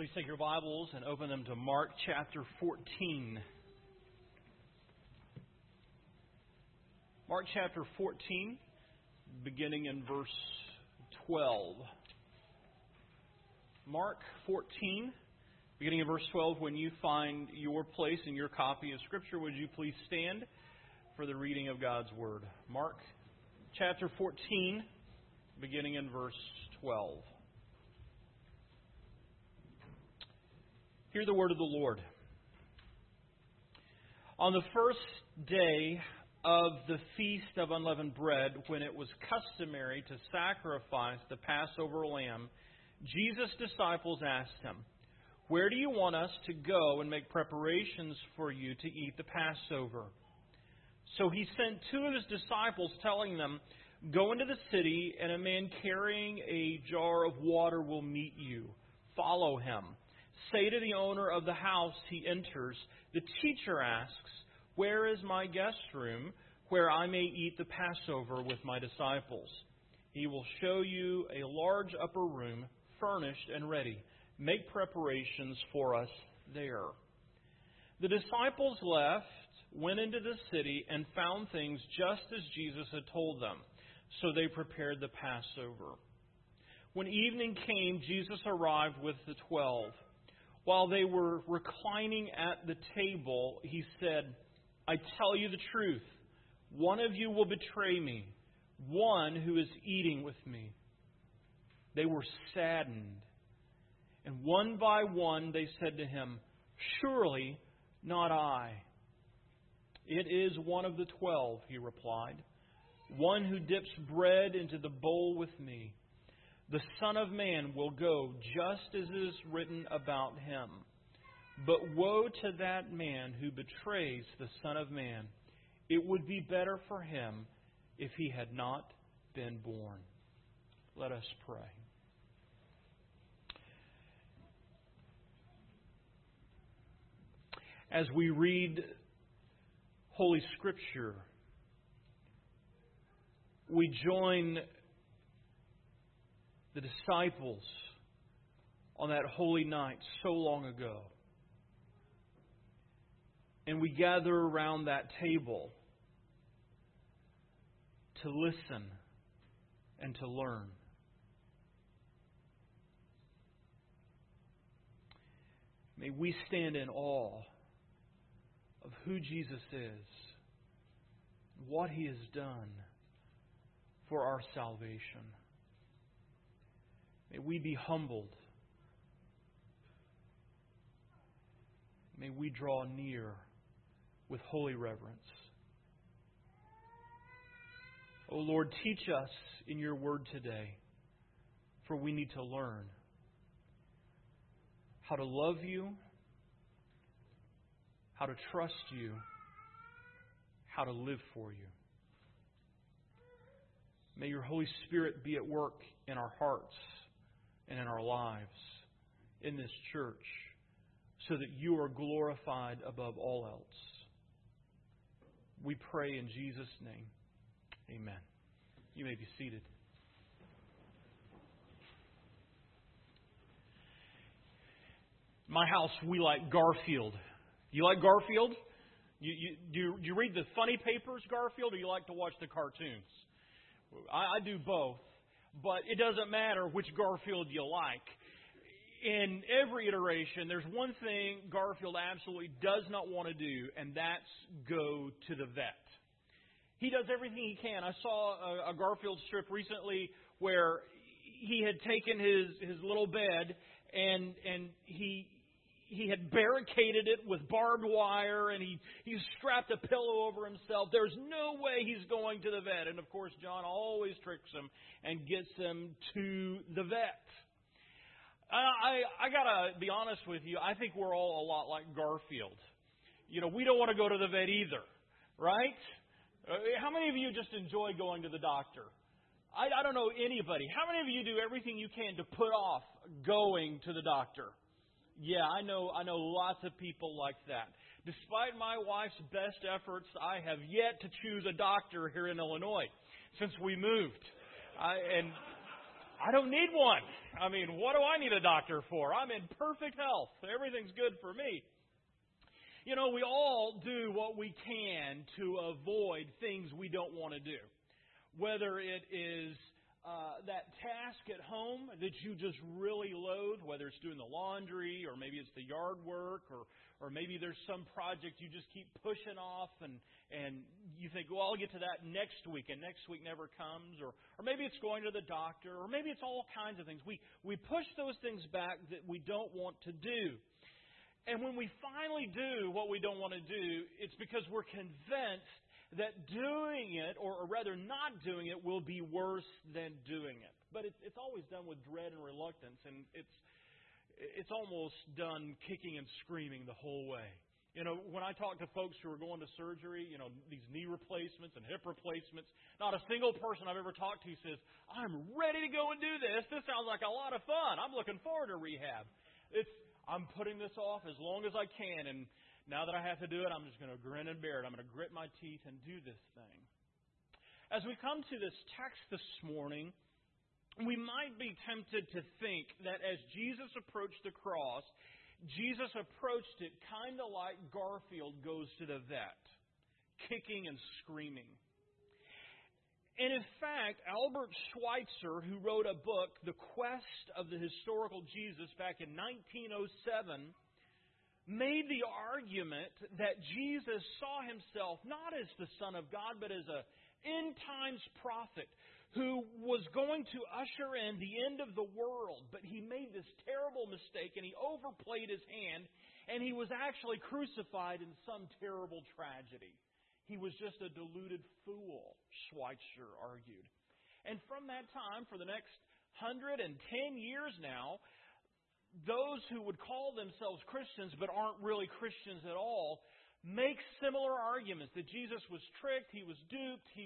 Please take your Bibles and open them to Mark chapter 14. Mark chapter 14, beginning in verse 12. Mark 14, beginning in verse 12. When you find your place in your copy of Scripture, would you please stand for the reading of God's Word? Mark chapter 14, beginning in verse 12. Hear the word of the Lord. On the first day of the Feast of Unleavened Bread, when it was customary to sacrifice the Passover lamb, Jesus' disciples asked him, "Where do you want us to go and make preparations for you to eat the Passover?" So he sent two of his disciples, telling them, "Go into the city, and a man carrying a jar of water will meet you. Follow him. Say to the owner of the house he enters, 'The teacher asks, where is my guest room, where I may eat the Passover with my disciples?' He will show you a large upper room, furnished and ready. Make preparations for us there." The disciples left, went into the city, and found things just as Jesus had told them. So they prepared the Passover. When evening came, Jesus arrived with the 12. While they were reclining at the table, he said, "I tell you the truth. One of you will betray me, one who is eating with me." They were saddened, and one by one they said to him, "Surely not I." "It is one of the 12, he replied, "one who dips bread into the bowl with me. The Son of Man will go just as is written about him. But woe to that man who betrays the Son of Man. It would be better for him if he had not been born." Let us pray. As we read Holy Scripture, we join the disciples on that holy night so long ago. And we gather around that table to listen and to learn. May we stand in awe of who Jesus is, what He has done for our salvation. May we be humbled. May we draw near with holy reverence. O Lord, teach us in your word today, for we need to learn how to love you, how to trust you, how to live for you. May your Holy Spirit be at work in our hearts and in our lives, in this church, so that you are glorified above all else. We pray in Jesus' name. Amen. You may be seated. In my house, we like Garfield. You like Garfield? Do you read the funny papers, Garfield, or you like to watch the cartoons? I do both. But it doesn't matter which Garfield you like. In every iteration, there's one thing Garfield absolutely does not want to do, and that's go to the vet. He does everything he can. I saw a Garfield strip recently where he had taken his little bed and he had barricaded it with barbed wire, and he strapped a pillow over himself. There's no way he's going to the vet. And, of course, John always tricks him and gets him to the vet. I got to be honest with you. I think we're all a lot like Garfield. You know, we don't want to go to the vet either, right? How many of you just enjoy going to the doctor? I don't know anybody. How many of you do everything you can to put off going to the doctor? Yeah, I know lots of people like that. Despite my wife's best efforts, I have yet to choose a doctor here in Illinois since we moved. And I don't need one. I mean, what do I need a doctor for? I'm in perfect health. Everything's good for me. You know, we all do what we can to avoid things we don't want to do. Whether it is that task at home that you just really loathe, whether it's doing the laundry or maybe it's the yard work or maybe there's some project you just keep pushing off and you think, well, I'll get to that next week, and next week never comes, or maybe it's going to the doctor, or maybe it's all kinds of things. We push those things back that we don't want to do. And when we finally do what we don't want to do, it's because we're convinced that doing it, or rather not doing it, will be worse than doing it. But it's always done with dread and reluctance, and it's almost done kicking and screaming the whole way. You know, when I talk to folks who are going to surgery, you know, these knee replacements and hip replacements, not a single person I've ever talked to says, I'm ready to go and do this. This sounds like a lot of fun. I'm looking forward to rehab. I'm putting this off as long as I can, and now that I have to do it, I'm just going to grin and bear it. I'm going to grit my teeth and do this thing. As we come to this text this morning, we might be tempted to think that as Jesus approached the cross, Jesus approached it kind of like Garfield goes to the vet, kicking and screaming. And in fact, Albert Schweitzer, who wrote a book, The Quest of the Historical Jesus, back in 1907, made the argument that Jesus saw himself not as the Son of God, but as an end-times prophet who was going to usher in the end of the world. But he made this terrible mistake, and he overplayed his hand, and he was actually crucified in some terrible tragedy. He was just a deluded fool, Schweitzer argued. And from that time, for the next 110 years now, those who would call themselves Christians but aren't really Christians at all make similar arguments that Jesus was tricked, he was duped, he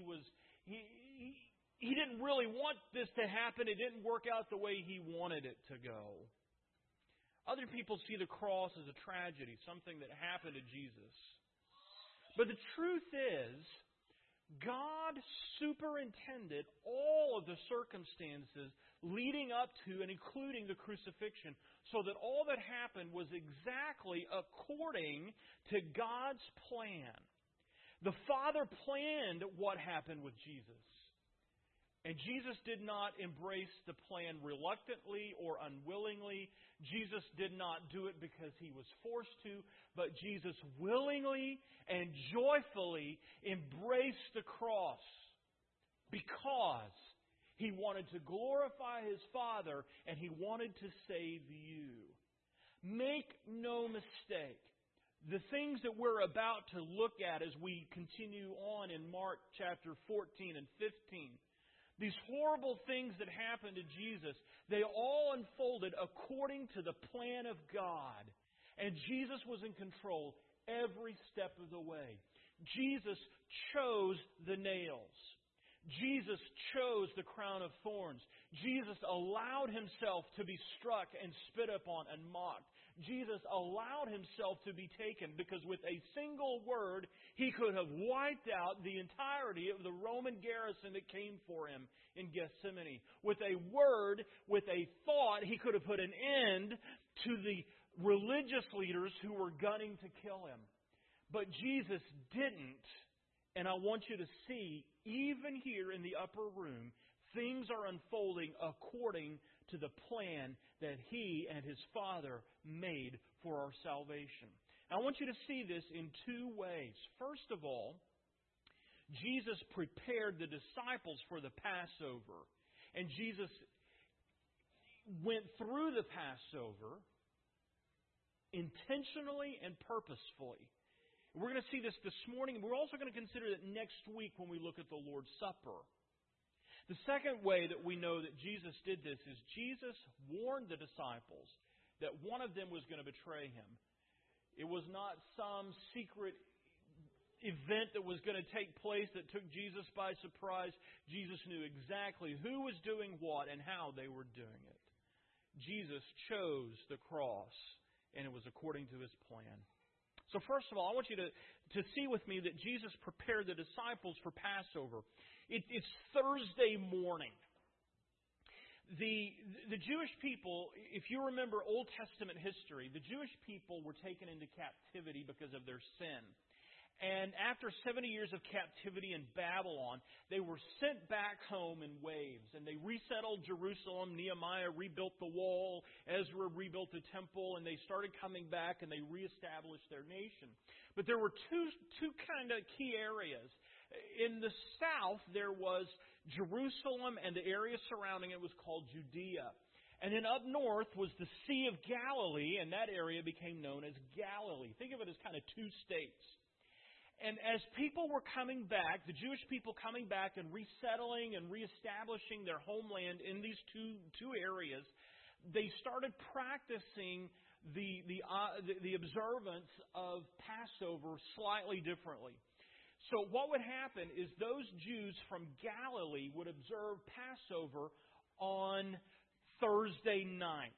didn't really want this to happen, it didn't work out the way he wanted it to go. Other people see the cross as a tragedy, something that happened to Jesus. But the truth is, God superintended all of the circumstances leading up to and including the crucifixion, so that all that happened was exactly according to God's plan. The Father planned what happened with Jesus. And Jesus did not embrace the plan reluctantly or unwillingly. Jesus did not do it because he was forced to, but Jesus willingly and joyfully embraced the cross because he wanted to glorify his Father and he wanted to save you. Make no mistake. The things that we're about to look at as we continue on in Mark chapter 14 and 15, these horrible things that happened to Jesus, they all unfolded according to the plan of God. And Jesus was in control every step of the way. Jesus chose the nails. Jesus chose the crown of thorns. Jesus allowed himself to be struck and spit upon and mocked. Jesus allowed himself to be taken because with a single word, he could have wiped out the entirety of the Roman garrison that came for him in Gethsemane. With a word, with a thought, he could have put an end to the religious leaders who were gunning to kill him. But Jesus didn't. And I want you to see, even here in the upper room, things are unfolding according to the plan that He and His Father made for our salvation. And I want you to see this in two ways. First of all, Jesus prepared the disciples for the Passover. And Jesus went through the Passover intentionally and purposefully. We're going to see this morning. We're also going to consider it next week when we look at the Lord's Supper. The second way that we know that Jesus did this is Jesus warned the disciples that one of them was going to betray Him. It was not some secret event that was going to take place that took Jesus by surprise. Jesus knew exactly who was doing what and how they were doing it. Jesus chose the cross, and it was according to His plan. So first of all, I want you to see with me that Jesus prepared the disciples for Passover. It's Thursday morning. The Jewish people, if you remember Old Testament history, the Jewish people were taken into captivity because of their sin. And after 70 years of captivity in Babylon, they were sent back home in waves. And they resettled Jerusalem. Nehemiah rebuilt the wall. Ezra rebuilt the temple. And they started coming back and they reestablished their nation. But there were two kind of key areas. In the south, there was Jerusalem, and the area surrounding it was called Judea. And then up north was the Sea of Galilee, and that area became known as Galilee. Think of it as kind of two states. And as people were coming back, the Jewish people coming back and resettling and reestablishing their homeland in these two areas, they started practicing the observance of Passover slightly differently. So what would happen is those Jews from Galilee would observe Passover on Thursday night.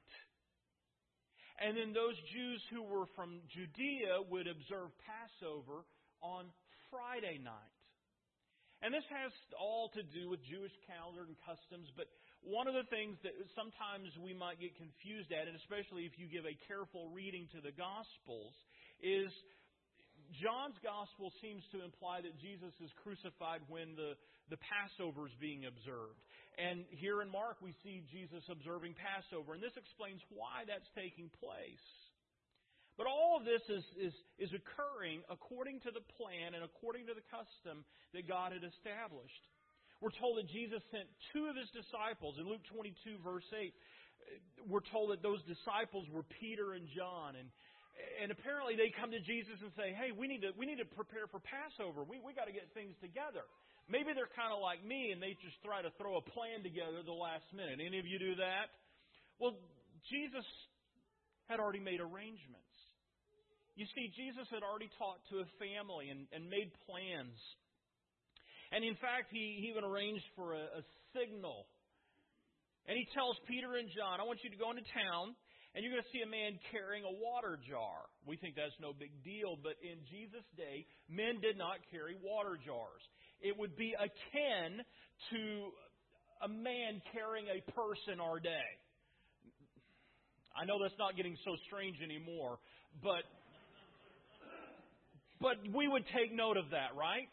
And then those Jews who were from Judea would observe Passover on Friday night. And this has all to do with Jewish calendar and customs, but one of the things that sometimes we might get confused at, and especially if you give a careful reading to the Gospels, is John's Gospel seems to imply that Jesus is crucified when the Passover is being observed. And here in Mark we see Jesus observing Passover, and this explains why that's taking place. But all of this is occurring according to the plan and according to the custom that God had established. We're told that Jesus sent two of His disciples. In Luke 22, verse 8, we're told that those disciples were Peter and John. And apparently they come to Jesus and say, hey, we need to prepare for Passover. We got to get things together. Maybe they're kind of like me and they just try to throw a plan together at the last minute. Any of you do that? Well, Jesus had already made arrangements. You see, Jesus had already talked to a family and made plans. And in fact, he even arranged for a signal. And He tells Peter and John, I want you to go into town, and you're going to see a man carrying a water jar. We think that's no big deal, but in Jesus' day, men did not carry water jars. It would be akin to a man carrying a purse in our day. I know that's not getting so strange anymore, but we would take note of that, right?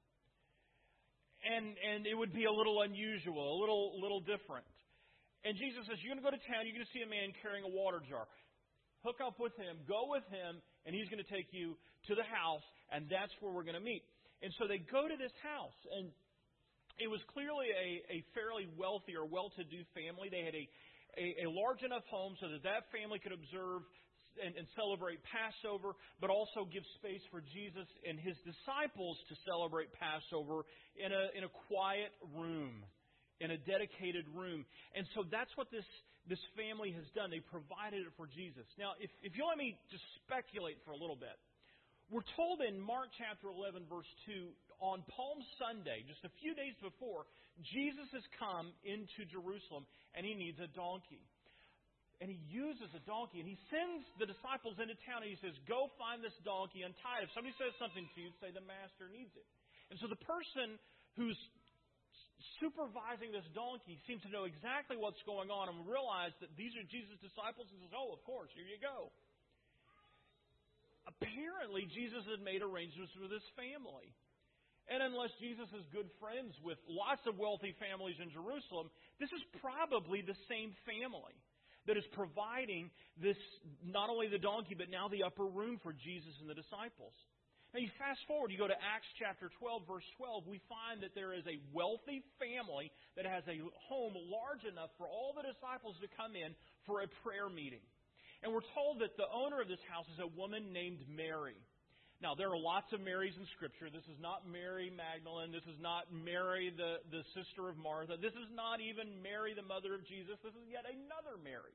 And it would be a little unusual, a little different. And Jesus says, you're going to go to town, you're going to see a man carrying a water jar. Hook up with him, go with him, and he's going to take you to the house, and that's where we're going to meet. And so they go to this house, and it was clearly a fairly wealthy or well-to-do family. They had a large enough home so that family could observe and celebrate Passover, but also give space for Jesus and His disciples to celebrate Passover in a quiet room, in a dedicated room. And so that's what this family has done. They provided it for Jesus. Now, if you'll let me just speculate for a little bit. We're told in Mark chapter 11, verse 2, on Palm Sunday, just a few days before, Jesus has come into Jerusalem and He needs a donkey. And He uses a donkey, and He sends the disciples into town, and He says, go find this donkey, untie it. If somebody says something to you, say the Master needs it. And so the person who's supervising this donkey seems to know exactly what's going on and realize that these are Jesus' disciples and says, oh, of course, here you go. Apparently, Jesus had made arrangements with His family. And unless Jesus is good friends with lots of wealthy families in Jerusalem, this is probably the same family that is providing this, not only the donkey, but now the upper room for Jesus and the disciples. Now you fast forward, you go to Acts chapter 12, verse 12, we find that there is a wealthy family that has a home large enough for all the disciples to come in for a prayer meeting. And we're told that the owner of this house is a woman named Mary. Now, there are lots of Marys in Scripture. This is not Mary Magdalene. This is not Mary, the sister of Martha. This is not even Mary, the mother of Jesus. This is yet another Mary.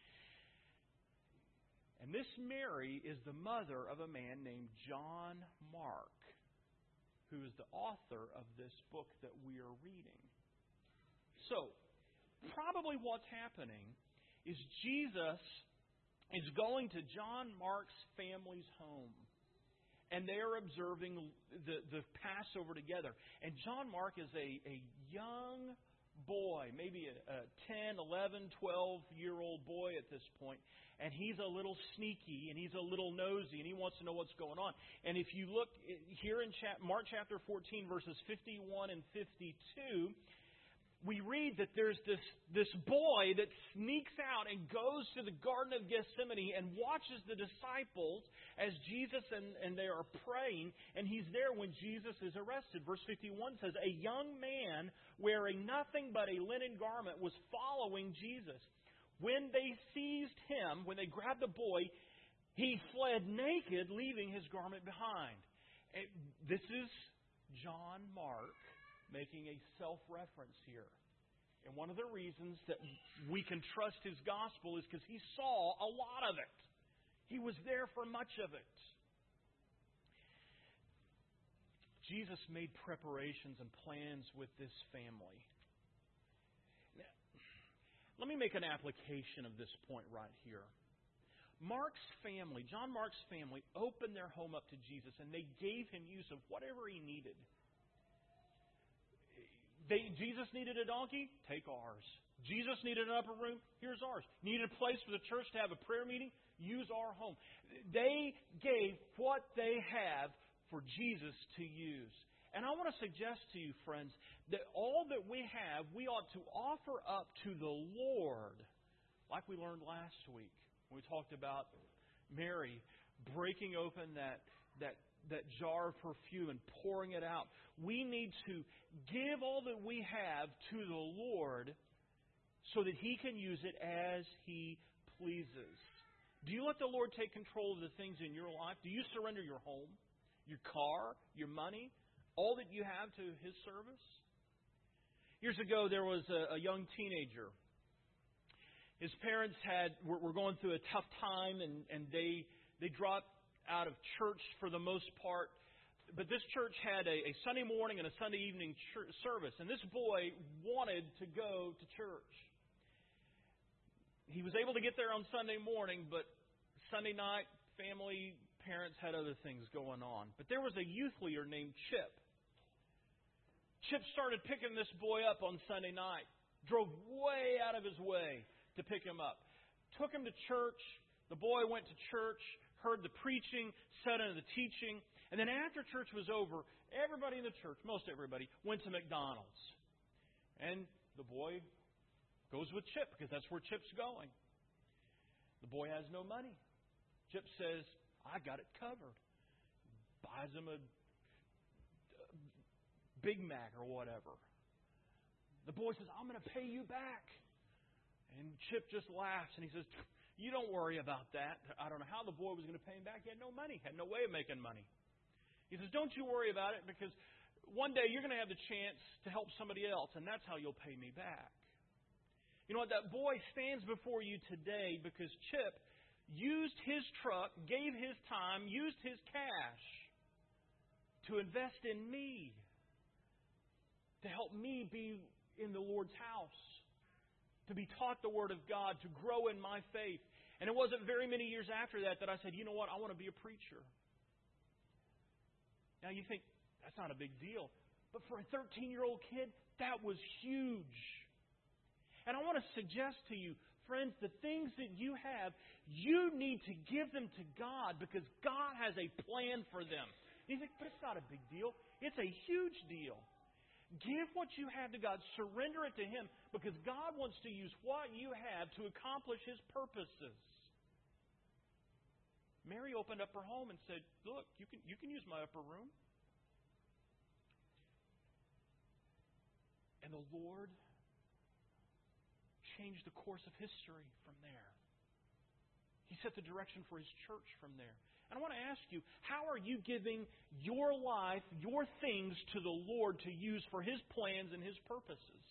And this Mary is the mother of a man named John Mark, who is the author of this book that we are reading. So, probably what's happening is Jesus is going to John Mark's family's home. And they are observing the Passover together. And John Mark is a young boy, maybe a 10, 11, 12-year-old boy at this point, and he's a little sneaky, and he's a little nosy, and he wants to know what's going on. And if you look here in Mark chapter 14, verses 51 and 52, we read that there's this boy that sneaks out and goes to the Garden of Gethsemane and watches the disciples as Jesus and they are praying, and he's there when Jesus is arrested. Verse 51 says, "A young man wearing nothing but a linen garment was following Jesus. When they seized him, when they grabbed the boy, he fled naked, leaving his garment behind." This is John Mark making a self-reference here. And one of the reasons that we can trust his gospel is because he saw a lot of it. He was there for much of it. Jesus made preparations and plans with this family. Now, let me make an application of this point right here. Mark's family, John Mark's family, opened their home up to Jesus, and they gave him use of whatever he needed. Jesus needed a donkey? Take ours. Jesus needed an upper room? Here's ours. Needed a place for the church to have a prayer meeting? Use our home. They gave what they have for Jesus to use. And I want to suggest to you, friends, that all that we have, we ought to offer up to the Lord, like we learned last week when we talked about Mary breaking open that jar of perfume and pouring it out. We need to give all that we have to the Lord so that He can use it as He pleases. Do you let the Lord take control of the things in your life? Do you surrender your home, your car, your money, all that you have to His service? Years ago, there was a young teenager. His parents were going through a tough time, and they dropped out of church for the most part. But this church had a Sunday morning and a Sunday evening service. And this boy wanted to go to church. He was able to get there on Sunday morning, but Sunday night, family, parents had other things going on. But there was a youth leader named Chip. Chip started picking this boy up on Sunday night. Drove way out of his way to pick him up. Took him to church. The boy went to church, heard the preaching, sat under the teaching, and then after church was over, everybody in the church, most everybody, went to McDonald's. And the boy goes with Chip because that's where Chip's going. The boy has no money. Chip says, "I got it covered." Buys him a Big Mac or whatever. The boy says, "I'm going to pay you back." And Chip just laughs and he says, "You don't worry about that." I don't know how the boy was going to pay him back. He had no money, had no way of making money. He says, "Don't you worry about it, because one day you're going to have the chance to help somebody else, and that's how you'll pay me back." You know what? That boy stands before you today because Chip used his truck, gave his time, used his cash to invest in me, to help me be in the Lord's house, to be taught the Word of God, to grow in my faith. And it wasn't very many years after that I said, "You know what? I want to be a preacher." Now you think, that's not a big deal. But for a 13-year-old kid, that was huge. And I want to suggest to you, friends, the things that you have, you need to give them to God because God has a plan for them. You think, but it's not a big deal. It's a huge deal. Give what you have to God. Surrender it to Him because God wants to use what you have to accomplish His purposes. Mary opened up her home and said, "Look, you can use my upper room." And the Lord changed the course of history from there. He set the direction for His church from there. And I want to ask you, how are you giving your life, your things to the Lord to use for His plans and His purposes?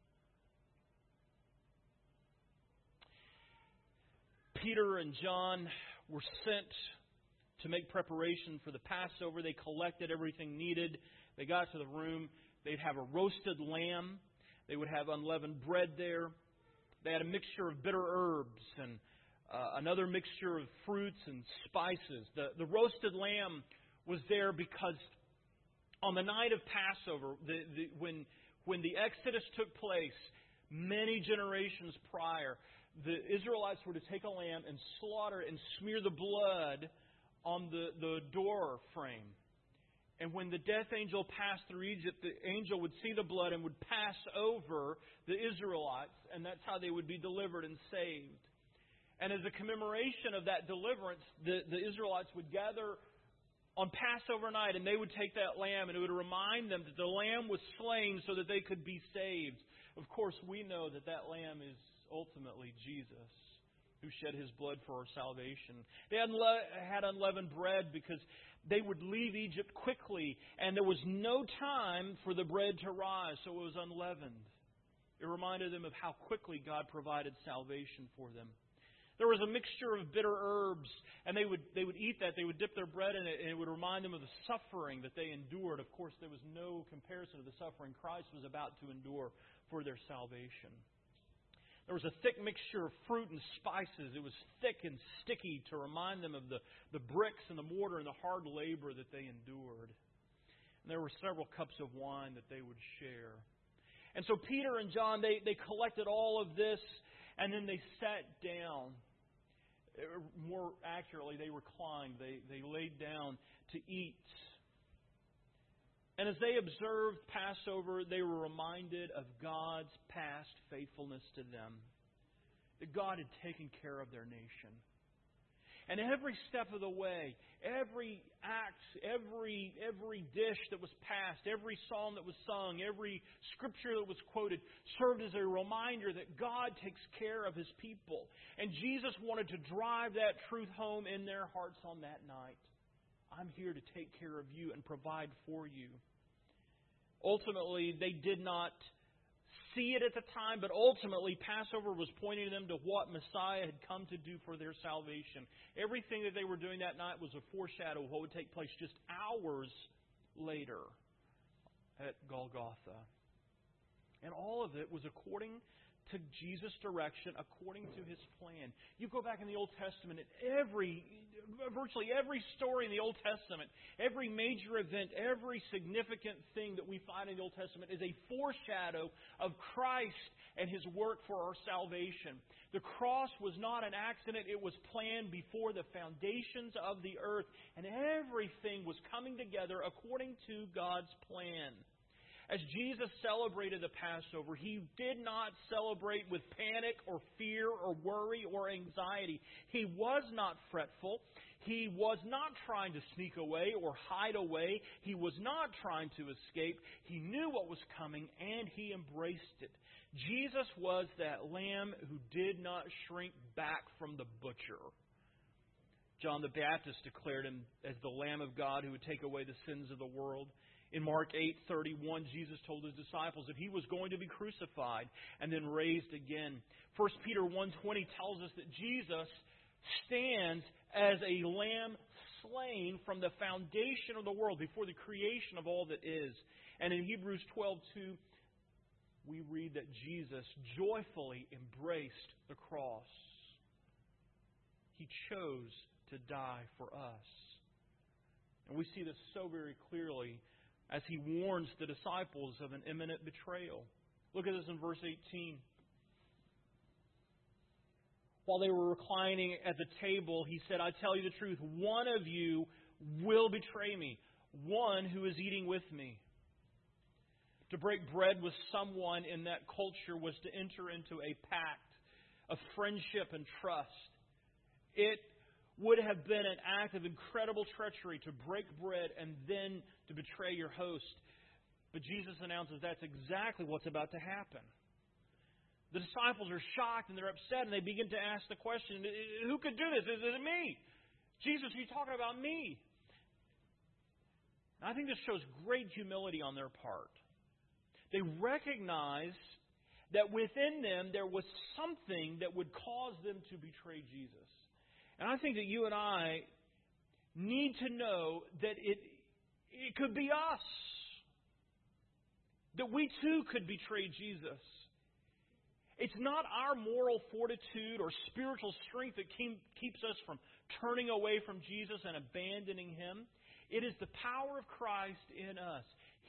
Peter and John were sent to make preparation for the Passover. They collected everything needed. They got to the room. They'd have a roasted lamb. They would have unleavened bread there. They had a mixture of bitter herbs and another mixture of fruits and spices. The roasted lamb was there because on the night of Passover, when when the Exodus took place, many generations prior, the Israelites were to take a lamb and slaughter and smear the blood on the door frame. And when the death angel passed through Egypt, the angel would see the blood and would pass over the Israelites, and that's how they would be delivered and saved. And as a commemoration of that deliverance, the Israelites would gather on Passover night, and they would take that lamb, and it would remind them that the lamb was slain so that they could be saved. Of course, we know that that lamb is ultimately Jesus, who shed His blood for our salvation. They had unleavened bread because they would leave Egypt quickly, and there was no time for the bread to rise, so it was unleavened. It reminded them of how quickly God provided salvation for them. There was a mixture of bitter herbs, and they would eat that. They would dip their bread in it, and it would remind them of the suffering that they endured. Of course, there was no comparison to the suffering Christ was about to endure for their salvation. There was a thick mixture of fruit and spices. It was thick and sticky to remind them of the bricks and the mortar and the hard labor that they endured. And there were several cups of wine that they would share. And so Peter and John, they collected all of this, and then they sat down. More accurately, they reclined. They laid down to eat. And as they observed Passover, they were reminded of God's past faithfulness to them. That God had taken care of their nation. And every step of the way, every act, every dish that was passed, every psalm that was sung, every scripture that was quoted served as a reminder that God takes care of His people. And Jesus wanted to drive that truth home in their hearts on that night. I'm here to take care of you and provide for you. Ultimately, they did not see it at the time, but ultimately Passover was pointing them to what Messiah had come to do for their salvation. Everything that they were doing that night was a foreshadow of what would take place just hours later at Golgotha. And all of it was according to Jesus' direction, according to His plan. You go back in the Old Testament, and virtually every story in the Old Testament, every major event, every significant thing that we find in the Old Testament is a foreshadow of Christ and His work for our salvation. The cross was not an accident. It was planned before the foundations of the earth, and everything was coming together according to God's plan. As Jesus celebrated the Passover, He did not celebrate with panic or fear or worry or anxiety. He was not fretful. He was not trying to sneak away or hide away. He was not trying to escape. He knew what was coming, and He embraced it. Jesus was that lamb who did not shrink back from the butcher. John the Baptist declared Him as the Lamb of God who would take away the sins of the world. In Mark 8:31, Jesus told His disciples that He was going to be crucified and then raised again. 1 Peter 1:20 tells us that Jesus stands as a lamb slain from the foundation of the world, before the creation of all that is. And in Hebrews 12:2, we read that Jesus joyfully embraced the cross. He chose to die for us. And we see this so very clearly as He warns the disciples of an imminent betrayal. Look at this in verse 18. While they were reclining at the table, He said, I tell you the truth, one of you will betray me, one who is eating with me. To break bread with someone in that culture was to enter into a pact of friendship and trust. It would have been an act of incredible treachery to break bread and then to betray your host. But Jesus announces that's exactly what's about to happen. The disciples are shocked and they're upset, and they begin to ask the question, who could do this? Is it me? Jesus, are you talking about me? And I think this shows great humility on their part. They recognize that within them there was something that would cause them to betray Jesus. And I think that you and I need to know that it could be us. That we too could betray Jesus. It's not our moral fortitude or spiritual strength that keeps us from turning away from Jesus and abandoning Him. It is the power of Christ in us.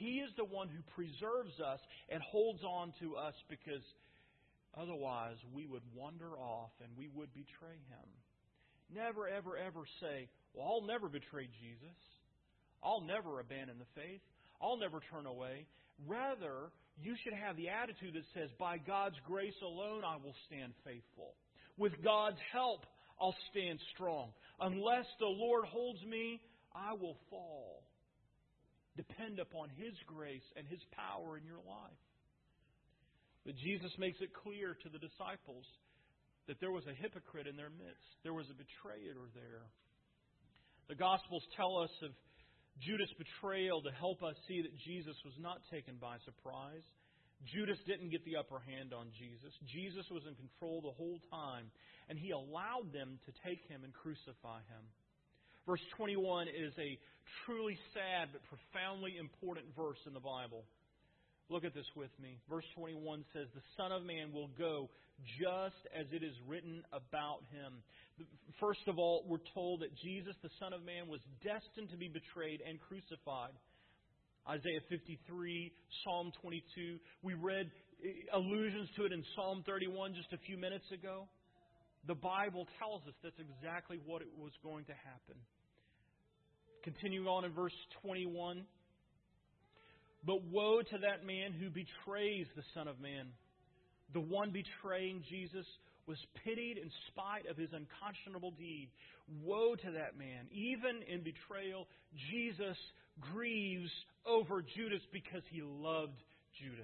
He is the one who preserves us and holds on to us, because otherwise we would wander off and we would betray Him. Never, ever, ever say, well, I'll never betray Jesus. I'll never abandon the faith. I'll never turn away. Rather, you should have the attitude that says, by God's grace alone, I will stand faithful. With God's help, I'll stand strong. Unless the Lord holds me, I will fall. Depend upon His grace and His power in your life. But Jesus makes it clear to the disciples that there was a hypocrite in their midst. There was a betrayer there. The Gospels tell us of Judas' betrayal to help us see that Jesus was not taken by surprise. Judas didn't get the upper hand on Jesus. Jesus was in control the whole time, and He allowed them to take Him and crucify Him. Verse 21 is a truly sad but profoundly important verse in the Bible. Look at this with me. Verse 21 says, the Son of Man will go just as it is written about Him. First of all, we're told that Jesus, the Son of Man, was destined to be betrayed and crucified. Isaiah 53, Psalm 22. We read allusions to it in Psalm 31 just a few minutes ago. The Bible tells us that's exactly what it was going to happen. Continuing on in verse 21. But woe to that man who betrays the Son of Man. The one betraying Jesus was pitied in spite of his unconscionable deed. Woe to that man. Even in betrayal, Jesus grieves over Judas because He loved Judas.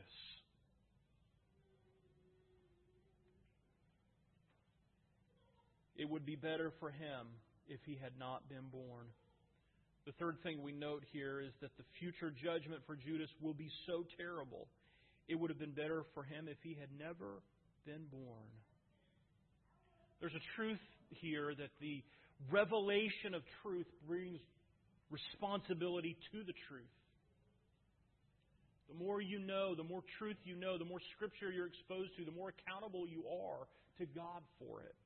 It would be better for him if he had not been born. The third thing we note here is that the future judgment for Judas will be so terrible. It would have been better for him if he had never been born. There's a truth here that the revelation of truth brings responsibility to the truth. The more you know, the more truth you know, the more Scripture you're exposed to, the more accountable you are to God for it.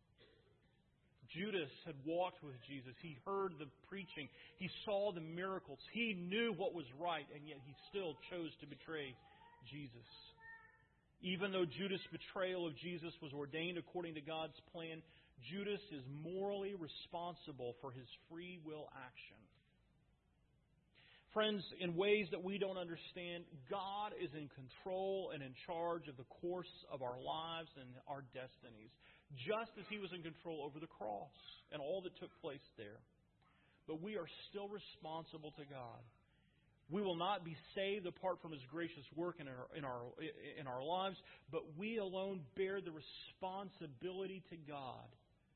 Judas had walked with Jesus. He heard the preaching. He saw the miracles. He knew what was right, and yet he still chose to betray Jesus. Even though Judas' betrayal of Jesus was ordained according to God's plan, Judas is morally responsible for his free will action. Friends, in ways that we don't understand, God is in control and in charge of the course of our lives and our destinies, just as He was in control over the cross and all that took place there. But we are still responsible to God. We will not be saved apart from His gracious work in our lives, but we alone bear the responsibility to God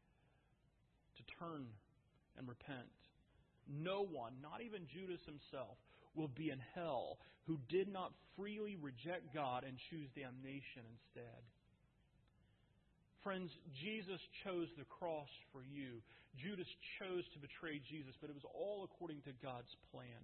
to turn and repent. No one, not even Judas himself, will be in hell who did not freely reject God and choose damnation instead. Friends, Jesus chose the cross for you. Judas chose to betray Jesus, but it was all according to God's plan.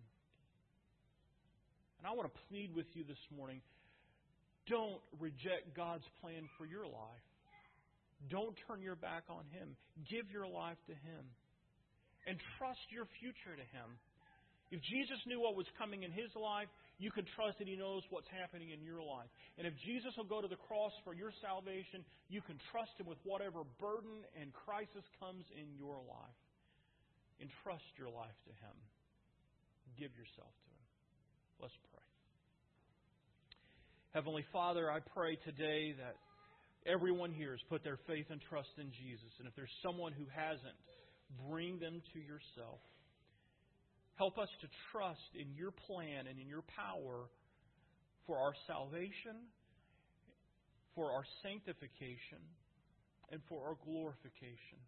And I want to plead with you this morning, don't reject God's plan for your life. Don't turn your back on Him. Give your life to Him. And trust your future to Him. If Jesus knew what was coming in His life, you can trust that He knows what's happening in your life. And if Jesus will go to the cross for your salvation, you can trust Him with whatever burden and crisis comes in your life. Entrust your life to Him. Give yourself to Him. Let's pray. Heavenly Father, I pray today that everyone here has put their faith and trust in Jesus. And if there's someone who hasn't, bring them to yourself. Help us to trust in your plan and in your power for our salvation, for our sanctification, and for our glorification.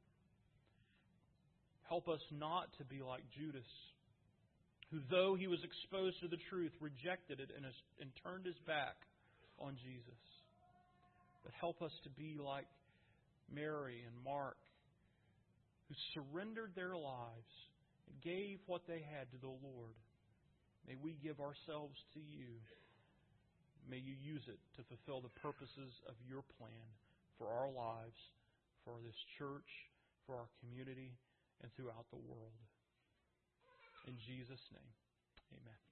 Help us not to be like Judas, who, though he was exposed to the truth, rejected it and turned his back on Jesus. But help us to be like Mary and Mark, who surrendered their lives and gave what they had to the Lord. May we give ourselves to you. May you use it to fulfill the purposes of your plan for our lives, for this church, for our community, and throughout the world. In Jesus' name, amen.